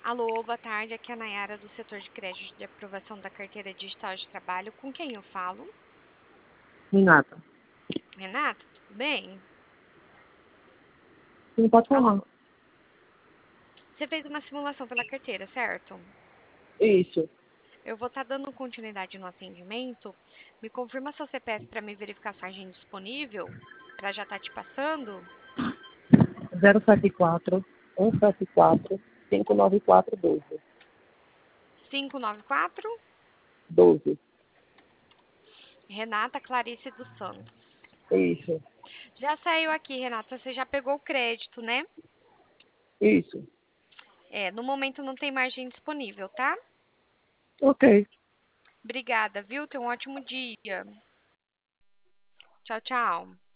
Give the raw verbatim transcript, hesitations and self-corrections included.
Alô, boa tarde. Aqui é a Nayara do setor de crédito de aprovação da carteira digital de trabalho. Com quem eu falo? Renata. Renata, tudo bem? Sim, pode falar. Alô. Você fez uma simulação pela carteira, certo? Isso. Eu vou estar dando continuidade no atendimento. Me confirma seu C P F para me verificar se a agenda é disponível, para já estar te passando. zero sete quatro, um sete quatro, cinco nove quatro, doze. cinco nove quatro, doze. Renata Clarice dos Santos. Isso. Já saiu aqui, Renata. Você já pegou o crédito, né? Isso. É, no momento não tem margem disponível, tá? Ok. Obrigada, viu? Tenha um ótimo dia. Tchau, tchau.